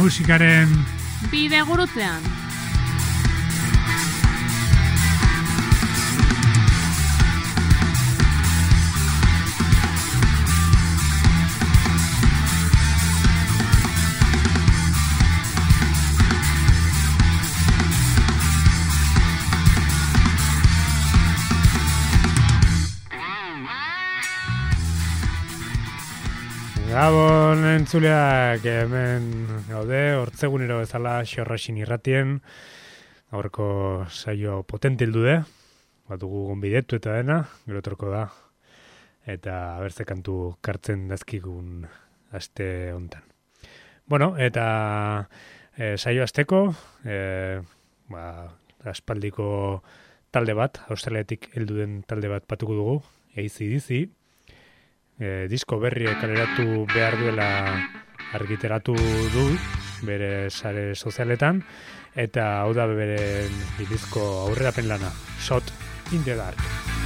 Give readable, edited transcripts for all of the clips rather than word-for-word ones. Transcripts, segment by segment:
musikaren bide gurutzean. Gabon entzuleak, hemen gaude, hortzegunero bezala Xorroxin irratien, gaurko saio potente hildu de, batugu gonbidetu eta dena, gero etorko da, eta abertze kantu kartzen dazkigun aste hontan. Bueno, eta saio asteko, aspaldiko talde bat, Australiatik heldu den talde bat batuko dugu, AC/DC, disko berri kaleratu behar duela argiteratu du bere sare sozialetan, eta hau da beren disko aurrerapen lana, Shot in the Dark.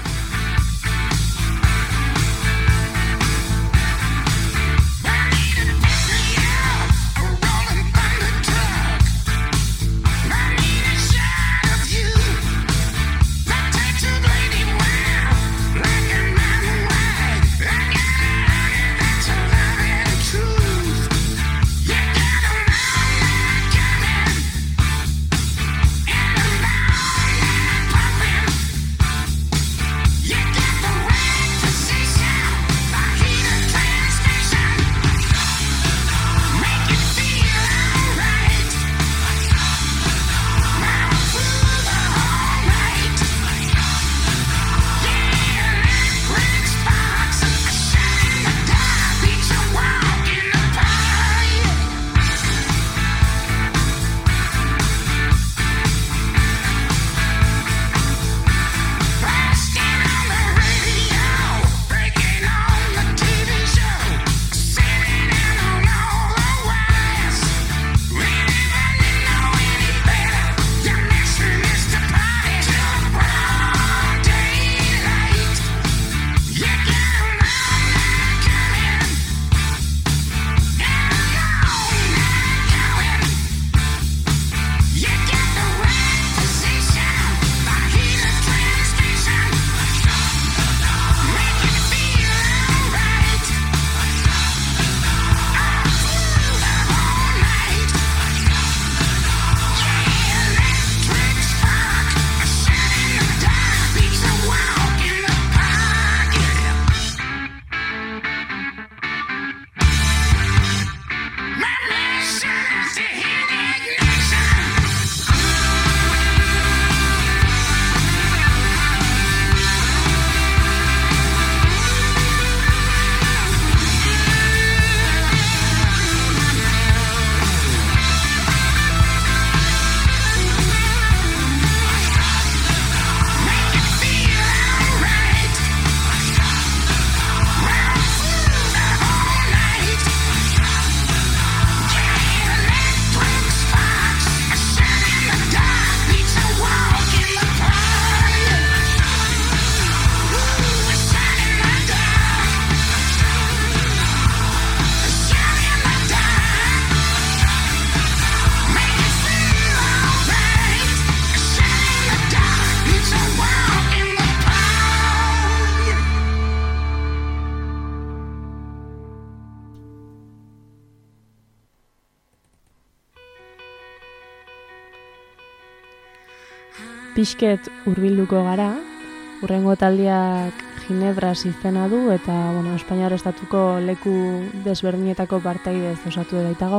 Pixket hurbilduko gara, hurrengo taldeak Ginebras izena du eta Espainiar estatuko leku desberdinetako partaidez osatu daitago.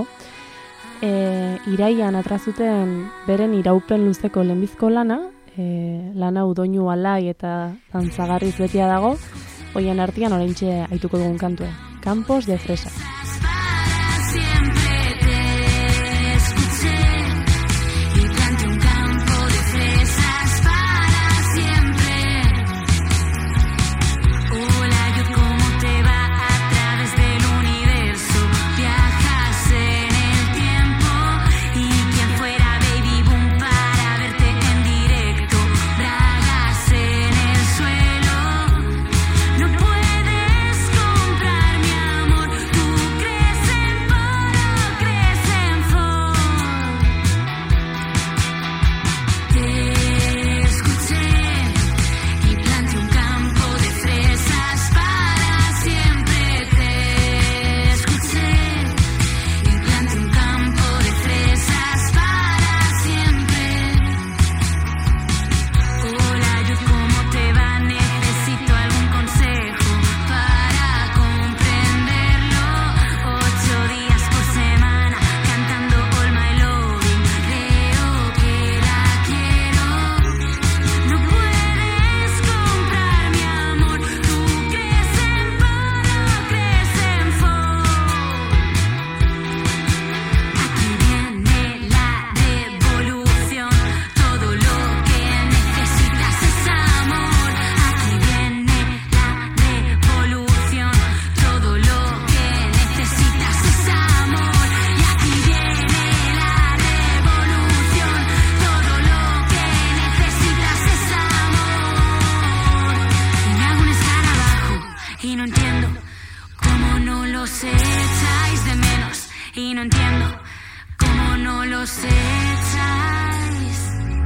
Iraian atrazuten beren iraupen luzeko lehenbizko lana, lana udoinu alai eta dantzagarriz betia dago, hoien artean oraintxe aituko dugun kantua, Campos de Fresa. No puedes comprar mi amor, tú crees en los echáis de menos y no entiendo cómo no los echáis.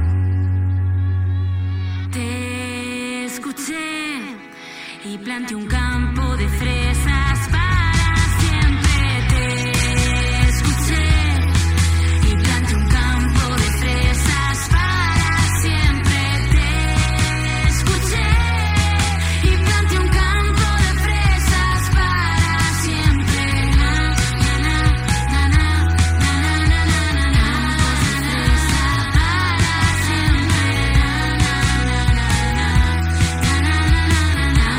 Te escuché y planté un campo de fresas para siempre. Te escuché y planté un campo de fresas para siempre. Te escuché y planté un campo de fresas para siempre. Na na na na na na na na na na. Fresa para siempre. Na na na na na na na na.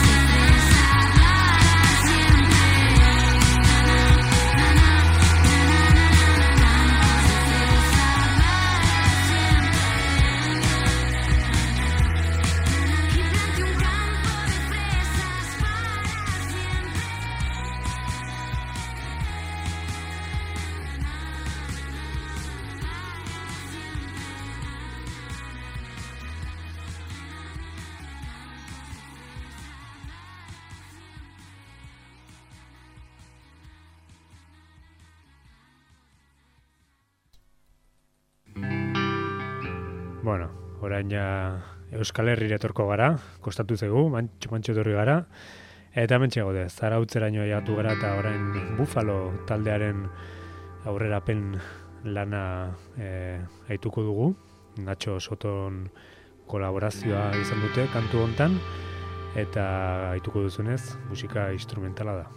Bueno, orain ja Euskal Herrira etorko gara, kostatu zegu, mantxo etorri gara, eta hementxe gaude, Zarautzeraino aiatu gara eta orain Buffalo taldearen aurrerapen lana aituko dugu. Nacho Soton kolaborazioa izan dute kantu hontan, eta aituko duzunez, musika instrumentala da.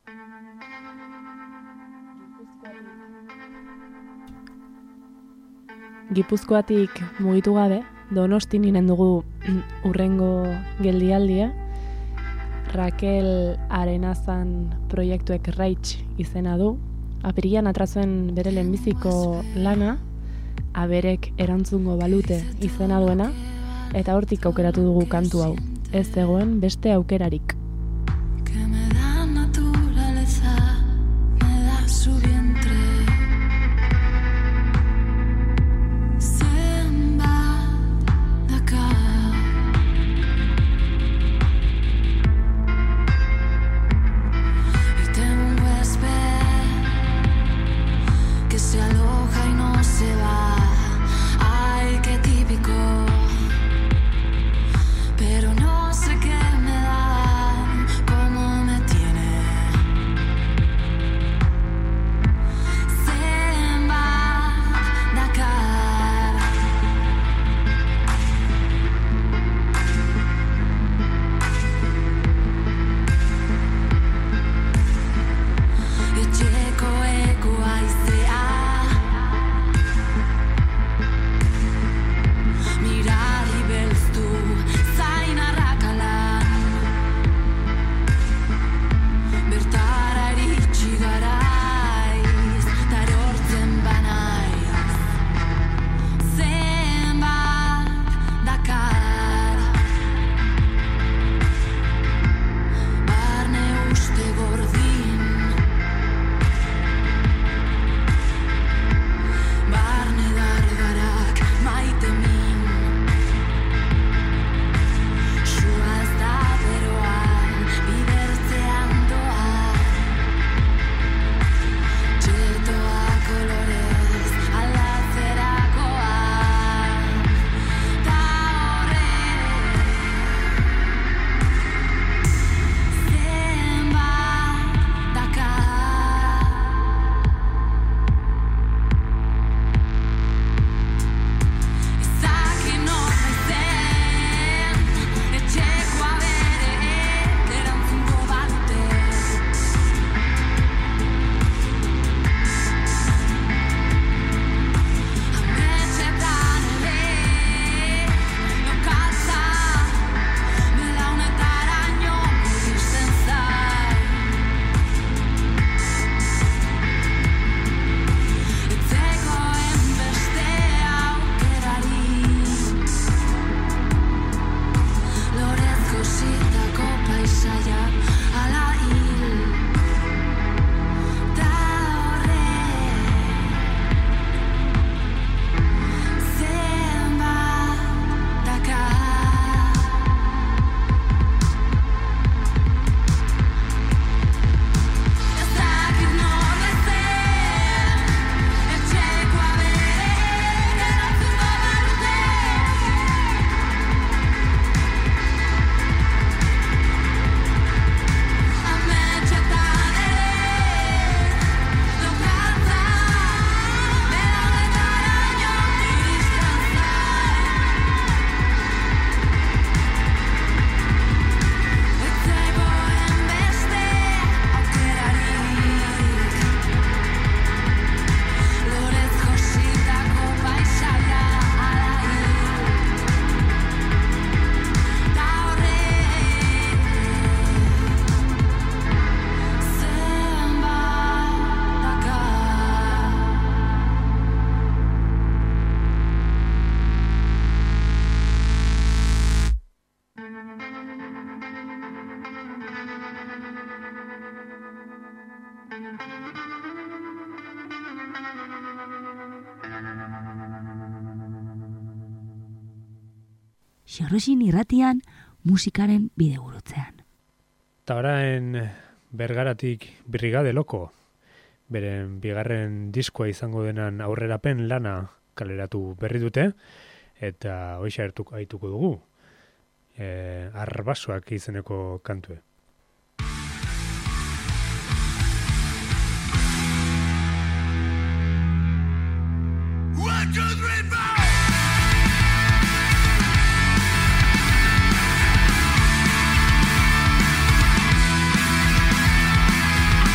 Gipuzkoatik mugitu gabe, Donostin inen dugu urrengo geldialdia. Raquel Arenazan proiektuek Raitz izena du. Apirilan atrazuen bere lehenbiziko lana, aberek erantzungo balute izena duena, eta hortik aukeratu dugu kantu hau. Ez zegoen beste aukerarik. Que me da naturaleza, me da su vientre. Se aloja y no se va. Ay, qué típico. Pero no sé qué me da, cómo me tiene. Zenbat dakar. Etxeko ekoa izea. Mirari belztu, zain arrakalan. Bertara iritsi garaiz, tarortzen banaiz. Zenbat dakar. Barne uste gordin. Barne dardarak maite min. Sua ez da beroan, bidertzean doa. Txertoa kolorez aldatzerakoa. Ta horrek zenbat dakar. Ezaki nola izen, etxeko aberek erantzungo balute. Ametxetan ere, lokatza, belaunetaraino iristen zai. Etzegoen beste aukerarik. Lorez jositako paisaia ala hil. Ta horrek zenbat dakar. Ez dakit nola zen, etxeko aberek erantzungo balute. Ametxetan ere, lokatza, belaunetaraino iristen zai. Ez zegoen beste aukerarik. Lorez jositako paisaia ala hil. Ta horrek zenbat dakar. Xerrosin irratian musikaren bidegurutzean. Eta orain Bergaratik Brigade Loko, beren bigarren diskoa izango denan aurrerapen lana kaleratu berri dute, eta hoxe aituko dugu. Arbasoak izeneko kantue. One, two, three, four.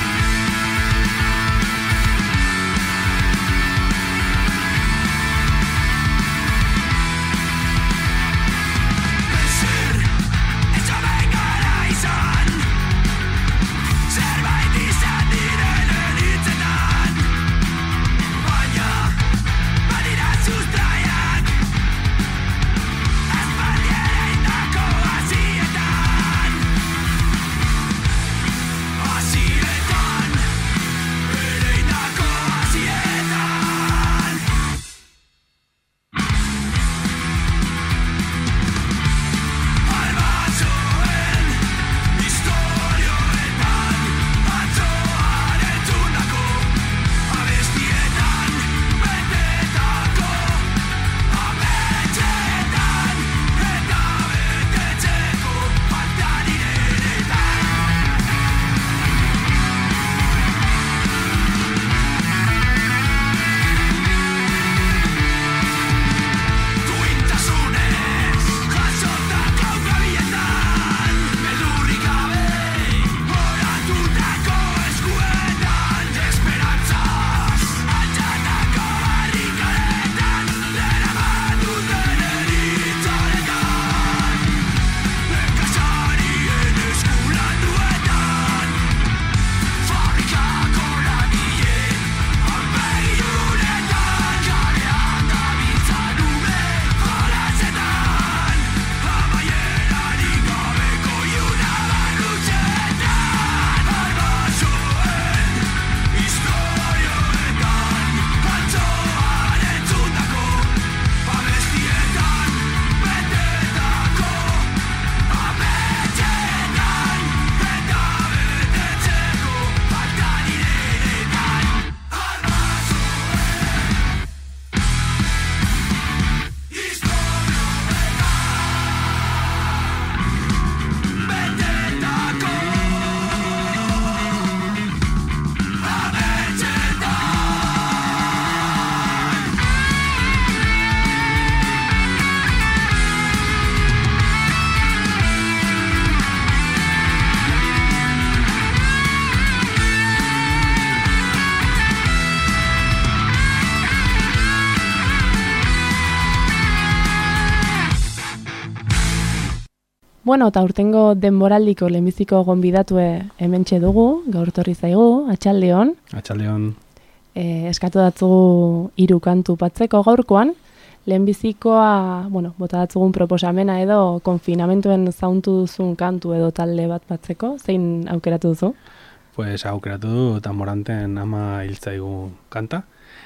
Bueno, eta urtengo denboraldiko lehenbiziko gonbidatue hementxe dugu, gaur torri zaigu, Atxaldeon. Atxaldeon. Eskatu datzugu 3 kantu patzeko gaurkoan, lehenbizikoa, bota datzugun proposamena edo konfinamentuen zauntu duzun kantu edo talde bat patzeko, zein aukeratu duzu? Pues aukeratu du Tanmoranten Ama hiltzaigu kanta.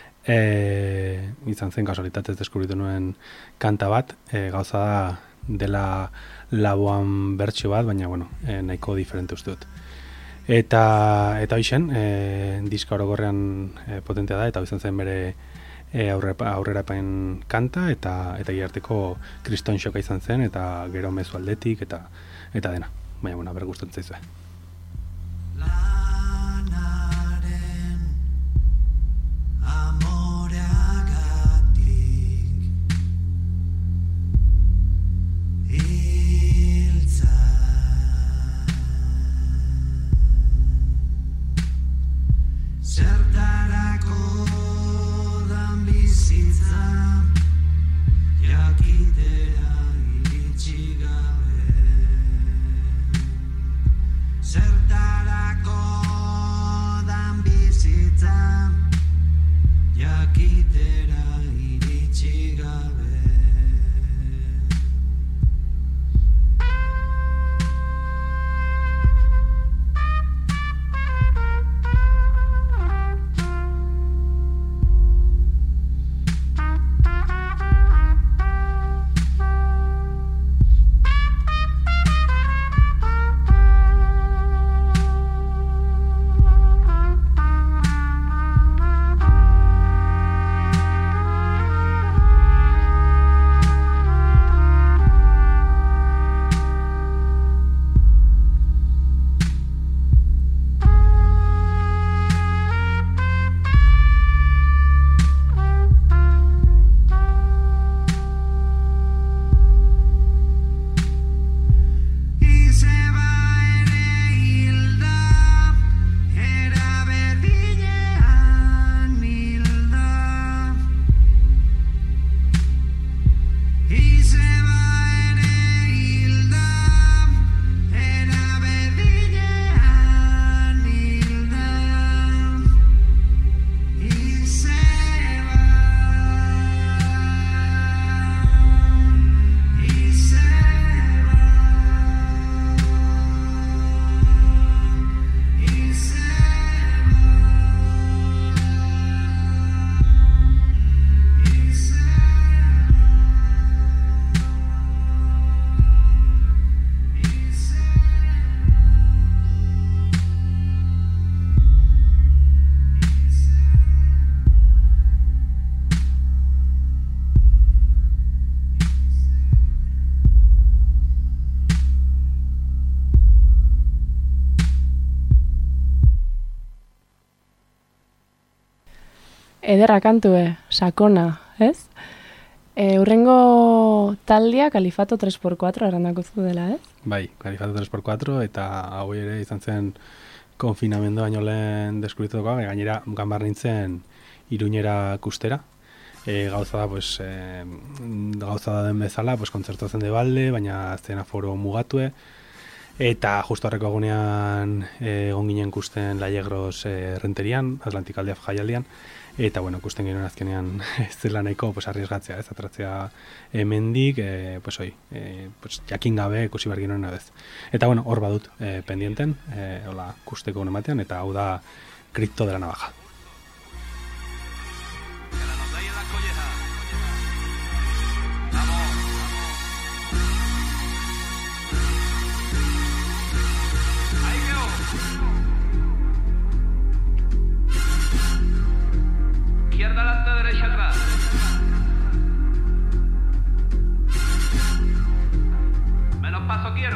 Izan zen kasualitatez deskubritu nuen kanta bat, gauza da dela laboan bertsio bat, baina nahiko diferente uste dut. Eta hoixen, diska orokorrean potentea da, eta izan zen bere aurrerapen kanta, eta iarteko kriston xoka izan zen, eta gero mezu aldetik, eta dena. Baina, ber gustatzen zaizue. Zertarako dan bizitza, jakitera iritsi gabe. Zertarako dan bizitza, jakitera iritsi gabe. Ederra kantue, sakona, ez? Urrengo taldea Kalifato 3x4 errandako zu dela, ez? Bai, Kalifato 3x4, eta hau ere izan zen konfinamendu baino lehen deskubrituko, gainera ganbar nintzen Iruñera kustera. Gauza da den bezala, kontzertu zen de balde, baina zen aforo mugatue. Eta justo horreko egunean egon ginen kusten Laiegros renterian, Atlantikaldea jaialdian. Eta, kusten ginen azkenean zela nahiko arriesgatzea, ez, atratzea hemendik, jakin gabe ikusi behar ginen ez. Eta, hor badut pendienten, hola, kusteko egun ematean, eta hau da Cripto de la Navaja. Izquierda adelante, derecha atrás. Menos paso quiero.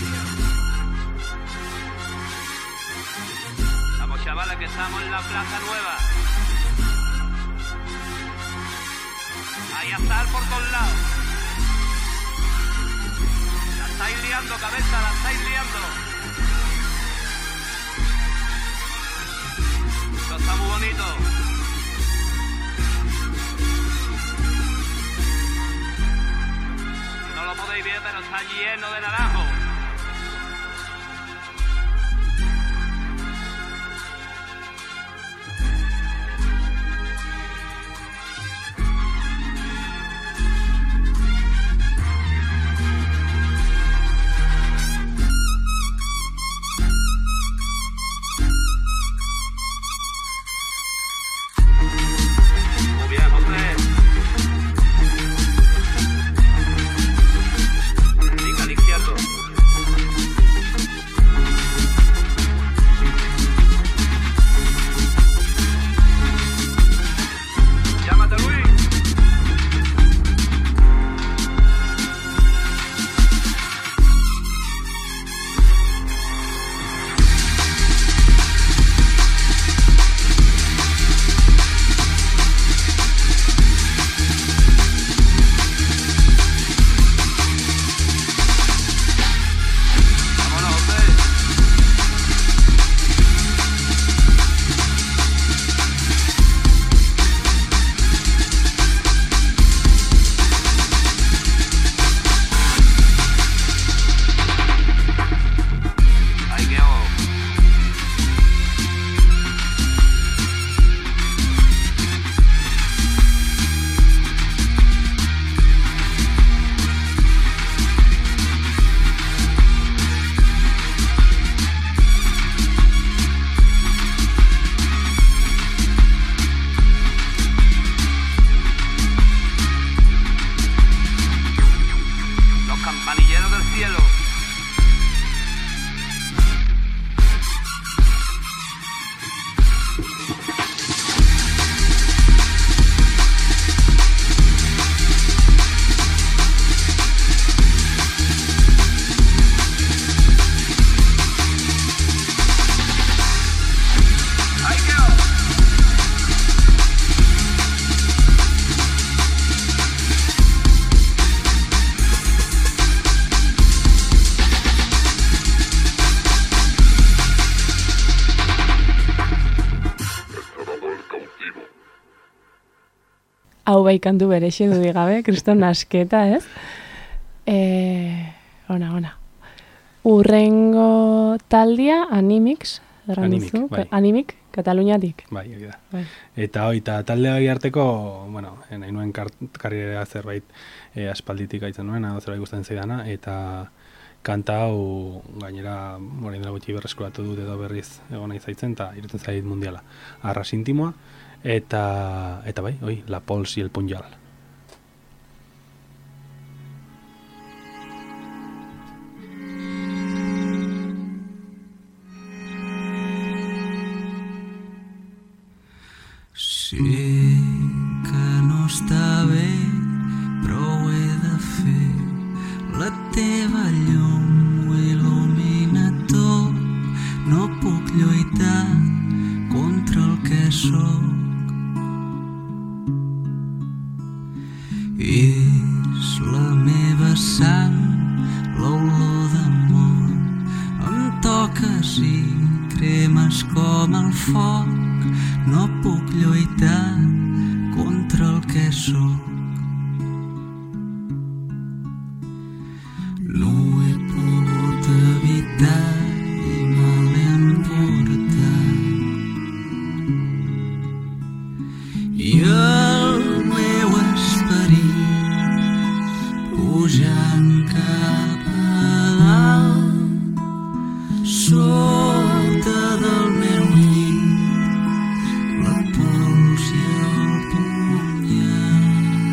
Vamos, chavales, que estamos en la Plaza Nueva. Ahí a estar por todos lados. La estáis liando, cabeza, la estáis liando. Esto está muy bonito. No lo podéis podéis ver, pero está lleno de naranjos. Muy bien, José. Venga al izquierdo. Llámate, Luis. Vámonos, José. Ahí quedó. Los campanilleros del cielo. Ahí quedó. Hau bai kantu berexe dudik gabe, kriston asketa, ez? Ona. Urrengo taldia, Animix, Animik, duzu? bai. Animik, Kataluniatik. Bai, egia da. Bai. Eta talde hori arteko, bueno, nahi nuen karriera zerbait aspalditik aitzen nuen, zerbait gustatzen zaidana, eta kanta hau gainera orain dela gutxi berreskuratu dut edo berriz egon nahi zaitzen, eta irutzen zait mundiala. Arras intimoa, eta bai, oi, La Pols y el Punjal. Sé que no està bé, però ho he de fer. La teva llum ho il·lumina tot. No puc lluitar contra el que sóc. És la meva sang, l'olor d'amor. Em toques i cremes com el foc. No puc lluitar contra el que sóc. No ho he pogut evitar i me l'he emportat. I el meu esperit pujant cap a dalt sota del meu llit, la pols i el punyal.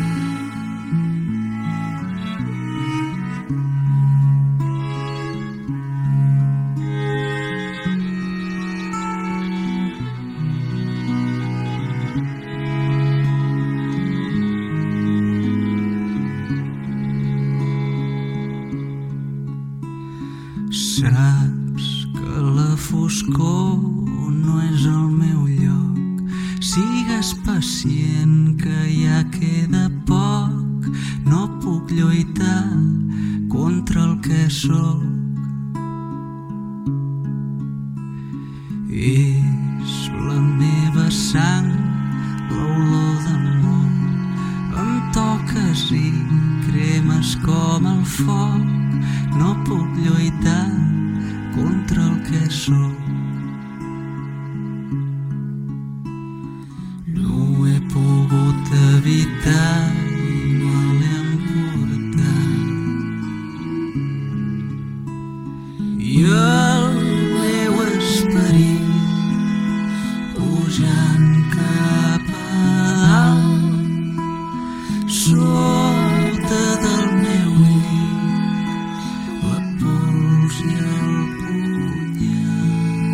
Saps que la foscor no és el meu lloc. Sigues pacient, que ja queda poc. No puc lluitar contra el que sóc. És la meva sang, l'olor d'amor. Em toques i cremes és com el foc, no puc lluitar contra el que sóc. No ho he pogut evitar, no l'he emportat. I el meu esperit pujant cap a dalt, sota del meu llit, la pols i el punyal.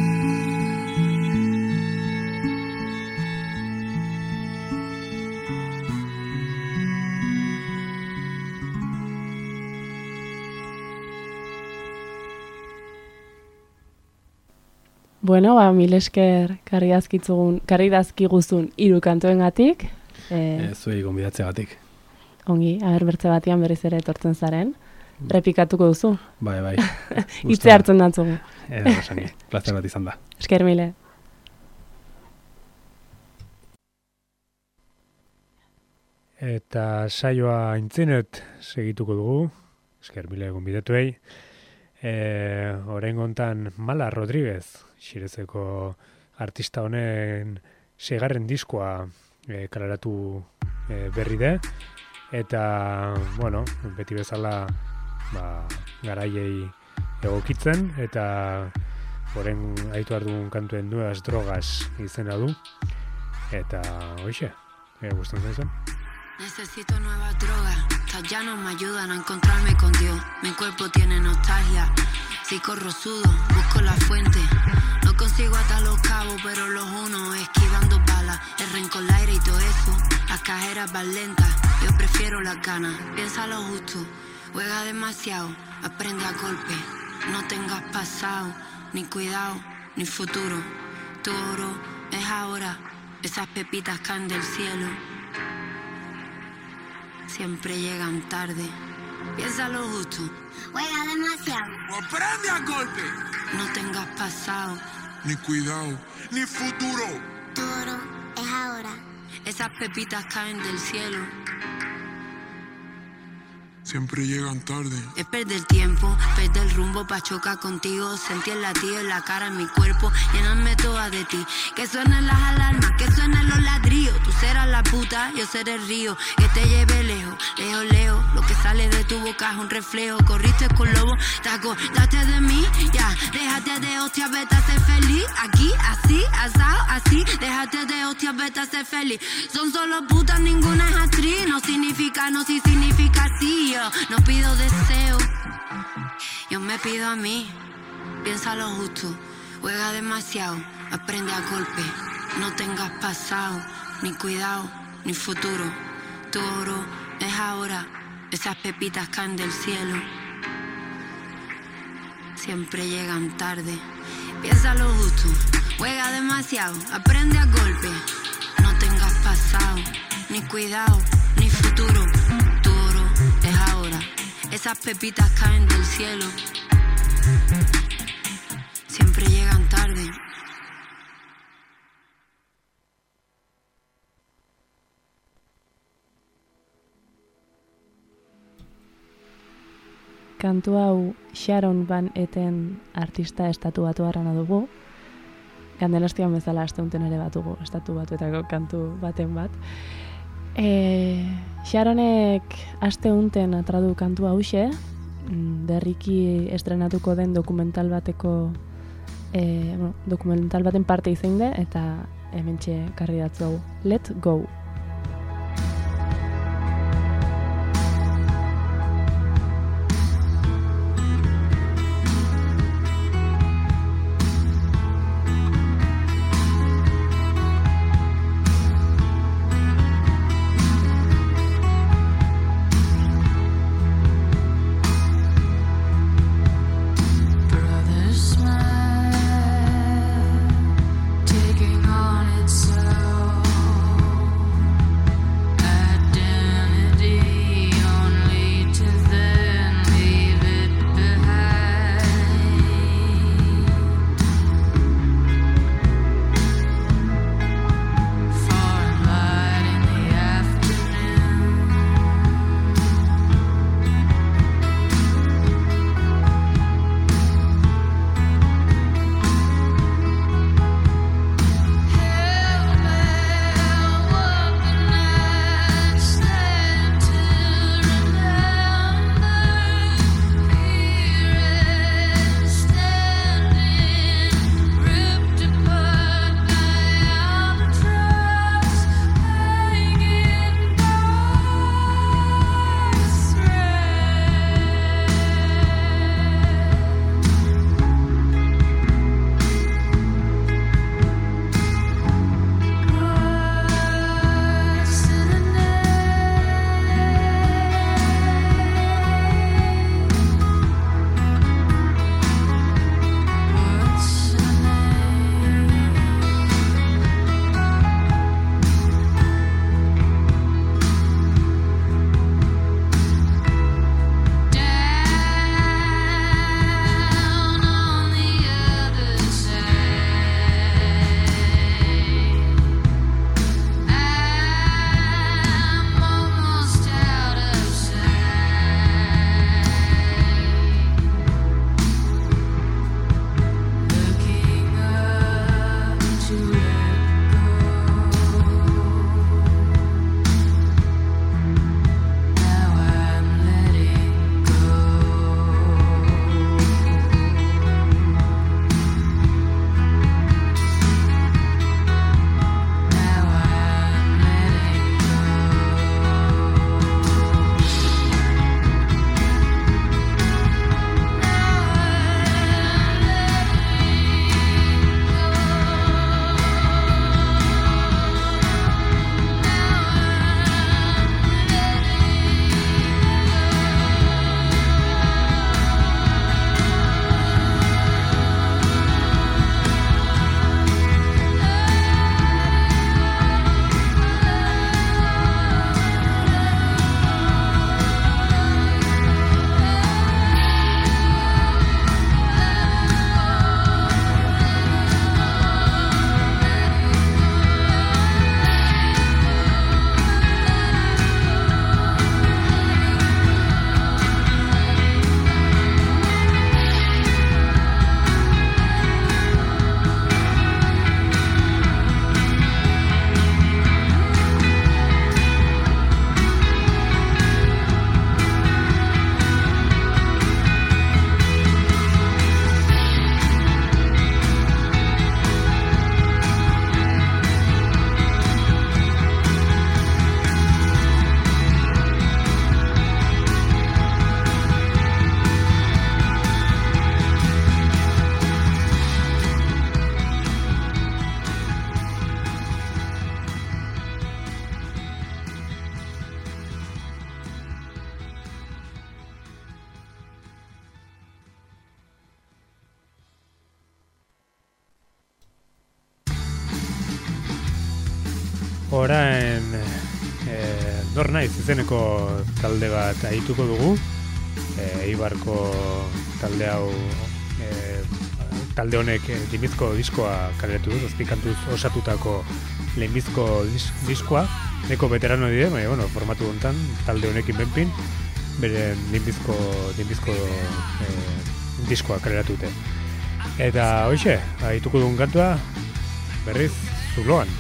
Bueno, mil esker karri dazkiguzun 3 kantuengatik. Zuei gonbidatzeagatik. Ongi, bertze batian berriz ere etortzen zaren. Repikatuko duzu. Bai. Hitze hartzen dantzugu. Esangi, plazer bat izan da. Esker mile. Eta saioa intzinet segituko dugu, esker mile gonbidatuei. Oraingo hontan Mala Rodríguez, Xirezeko artista honen 6. diskoa kaleratu berri de, eta, bueno, beti bezala garaiei egokitzen, eta orain aitu dugun kantuen Nuevas Drogas izena du, eta hoxe, gustatzen zen. Necesito nuevas drogas, estas ya no me ayudan a encontrarme con Dios. Mi cuerpo tiene nostalgia, si corro sudo, busco la fuente. No consigo atar los cabos, pero los uno esquivando balas. El rencor, el aire y todo eso, las cajeras van lentas. Yo prefiero las ganas, piensa lo justo. Juega demasiado, aprende a golpe. No tengas pasado, ni cuidado, ni futuro. Tu oro es ahora, esas pepitas caen del cielo. Siempre llegan tarde. Piensa lo justo. Juega demasiado. ¡O prende a golpe! No tengas pasado, Ni cuidado, ni futuro. Tu oro es ahora. esas pepitas caen del cielo. Siempre llegan tarde. Es perder tiempo, perder el rumbo pa' chocar contigo. Sentir el latido en la cara, en mi cuerpo, llenarme toda de ti. Que suenen las alarmas, que suenen los ladrillos. Tú serás la puta, yo seré el río. Que te lleve lejos, lejos, lejos. Lo que sale de tu boca es un reflejo. Corriste con lobo, te acordaste de mí. Ya, déjate de hostia, vete a ser feliz. Aquí, así, asado, así. Déjate de hostia, vete a ser feliz. Son solo putas, ninguna es actriz. No significa no, sí significa sí. No pido deseo, yo me pido a mí. Piensa lo justo, juega demasiado, aprende a golpe. No tengas pasado, ni cuidado, ni futuro. Tu oro es ahora, esas pepitas caen del cielo. Siempre llegan tarde. Piensa lo justo, juega demasiado, aprende a golpe. No tengas pasado, ni cuidado, ni futuro. Tu oro es ahora, esas pepitas caen del cielo. Siempre llegan tarde. Kantu hau Sharon Van Etten artista estatu batuarrana dugu. Ganden astian bezala asteunten ere batugu estatu batuetako kantu baten bat. Sharonek asteunten atradu kantu hause, berriki estrenatuko den dokumental baten parte izan de, eta hementxe karri datzu hau. Let Go! Taking on itself Orain Nor Naiz izeneko talde bat aituko dugu. Eibarko talde hau talde honek lehenbizko diskoa kaleratu du, 7 kantuz osatutako lehenbizko diskoa. Neko veterano dire, baina bueno, formatu honetan talde honekin benpin bere lehenbizko diskoa kaleratu dute. Eta hoxe, aituko dugun kantua berriz Zuloan.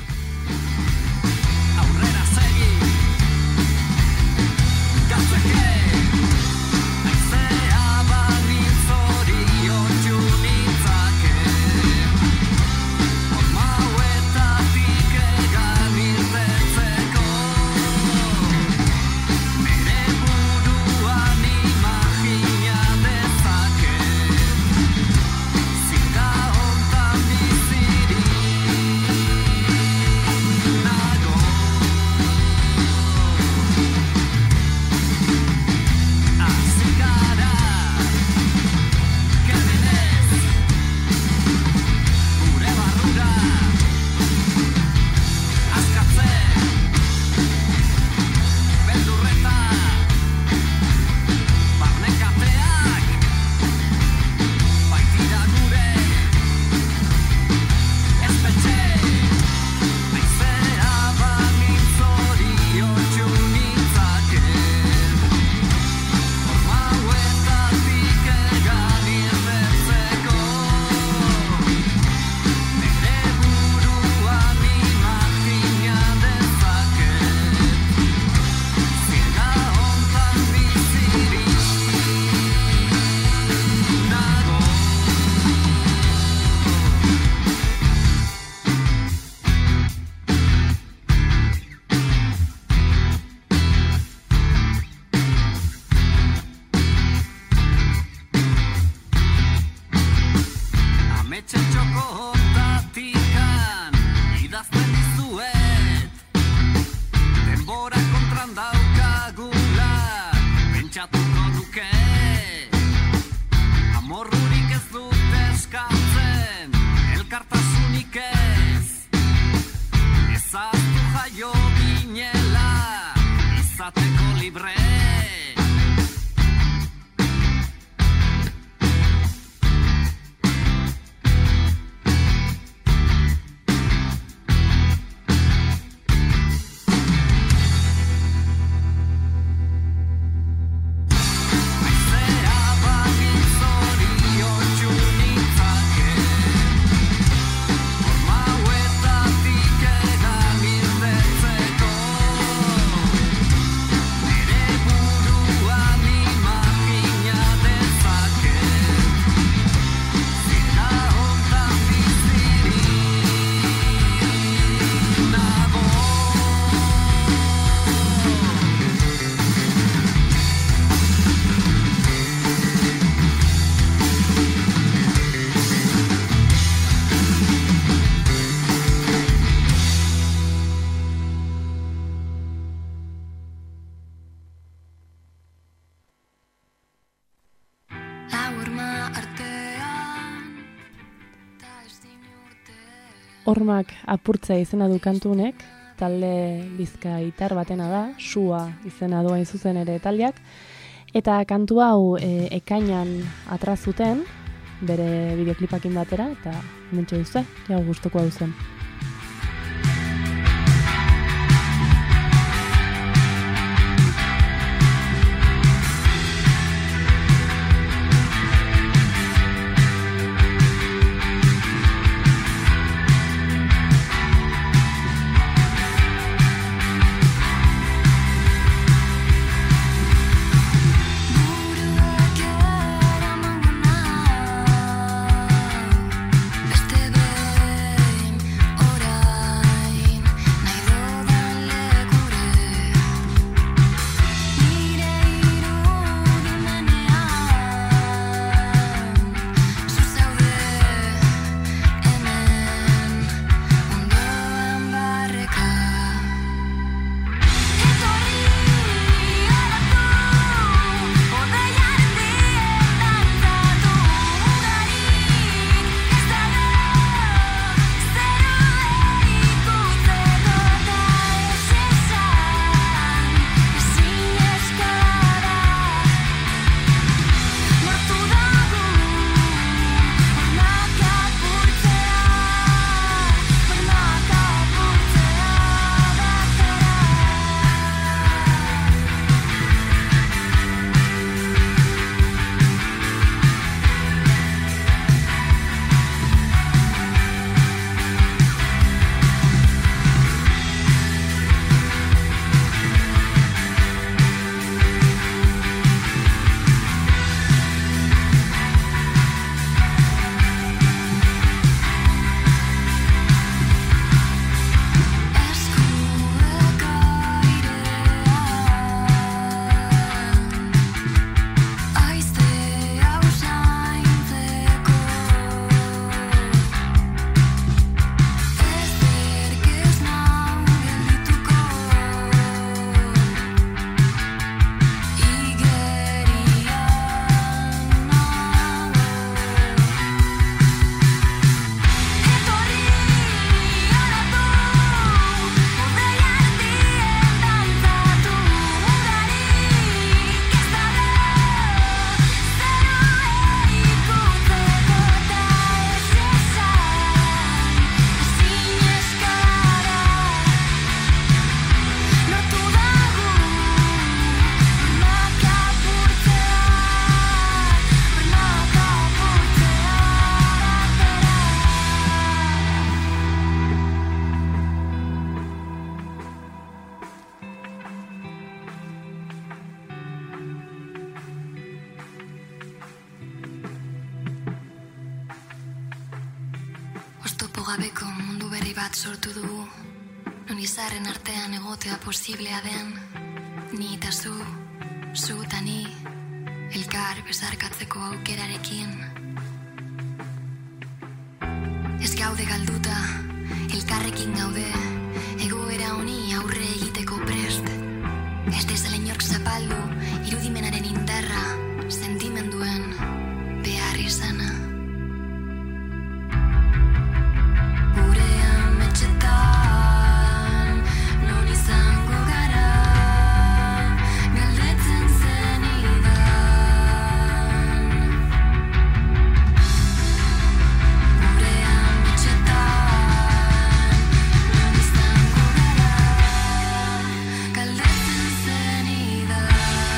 Hormak apurtzea izena du kantunek, talde bizkaitar batena da, Sua izena du hain zuzen ere taldeak, eta kantu hau ekainan atrazuten, bere bideoklipakin batera, eta mentxe duzu, ja gustuko duzen. gabeko mundu berri bat sortu dugu, non izarren artean egotea posiblea den, ni eta zu eta ni, elkar besarkatzeko aukerarekin. Ez gaude galduta, elkarrekin gaude, egoera honi aurre egiteko prest. Ez dezala inork zapaldu, irudimenaren indarra, sentimenduen behar izana. Gure ametxetan, non izango gara, galdetzen zenidan. Gure ametxetan, non izango gara, galdetzen zenidan.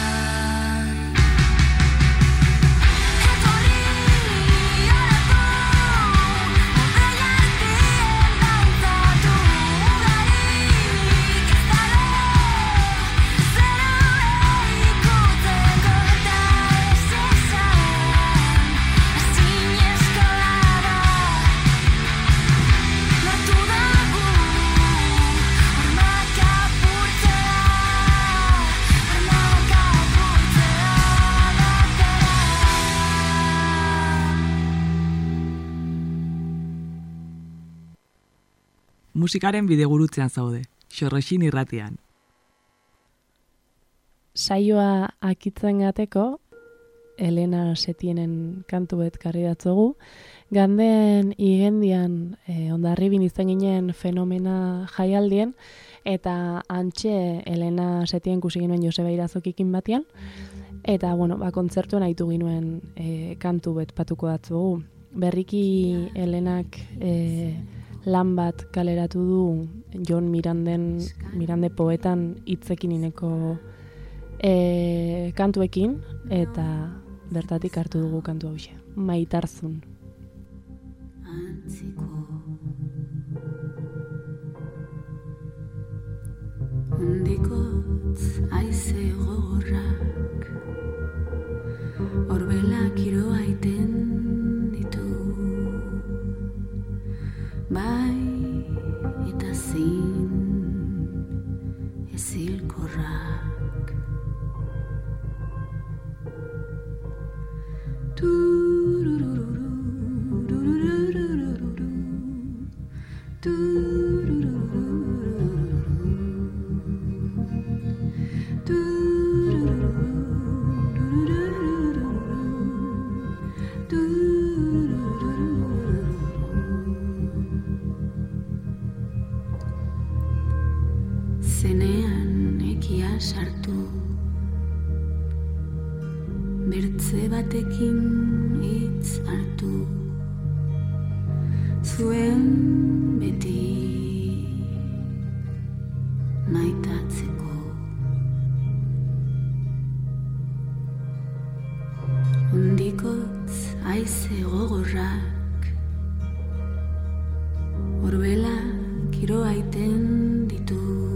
Musikaren bidegurutzean zaude, Xorroxin irratian. Saioa akitzen gateko, Elena Setienen kantu bet karri datzogu. Ganden igendian ondarribin izan ginen fenomena jaialdien, eta antxe Elena Setien kusi ginuen Joseba Irazokikin batian, eta kontzertuen aitu ginuen kantu bet patuko datzogu. Berriki Elenak lan bat kaleratu du Jon Mirande poetan hitzekin ineko kantuekin, eta bertatik hartu dugu kantu hauxe, Maitarzun. Antziko Undikotz aize gogorrak Orbelak iroa iten ditu Bai eta zin ezilkorrak Zenean ekia sartu Bertze batekin hitz hartu Zuen beti maitatzeko Undikotz aize gogorrak Orbelak iroa iten ditu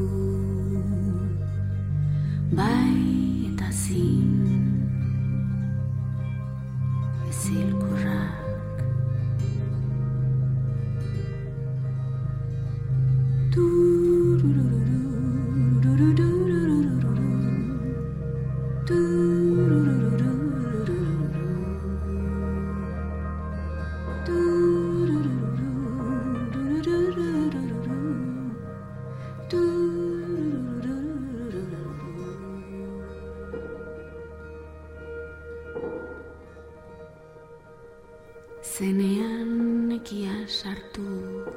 Bai eta zin ezilkorrak Zenean ekia sartu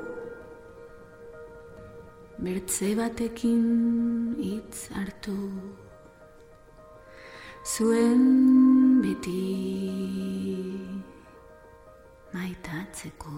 Bertze batekin hitz hartu Zuen beti maitatzeko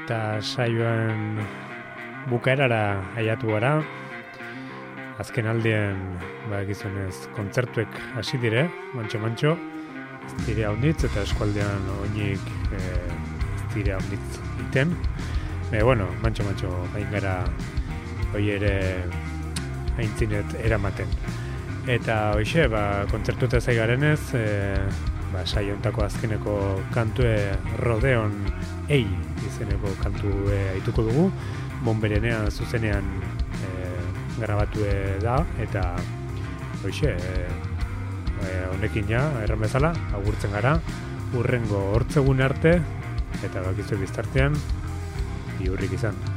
Eta saioan bukaerara aiatu gara. Azken aldien, gizonez, kontzertuek hasi dire, mantxo-mantxo, ez dire haunditz, eta eskualdean oinik ez dire haunditz iten. Mantxo-mantxo hain gara hoi ere haintzinet eramaten. Eta hoxe, kontzertuta zai garenez, saiontako azkeneko kantue Rodeon Ei izeneko kantue aituko dugu, Bonberenean zuzenean grabatue da, eta hoxe, honekin ja, erran bezala, agurtzen gara, urrengo hortzegun arte, eta bakizu biztartean, biurrik izan.